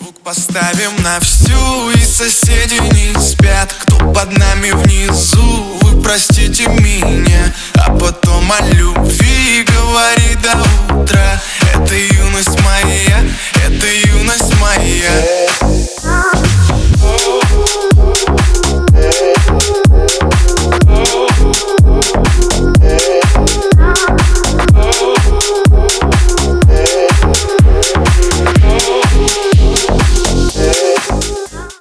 Звук поставим на всю, и соседи не спят. Кто под нами внизу, вы простите меня.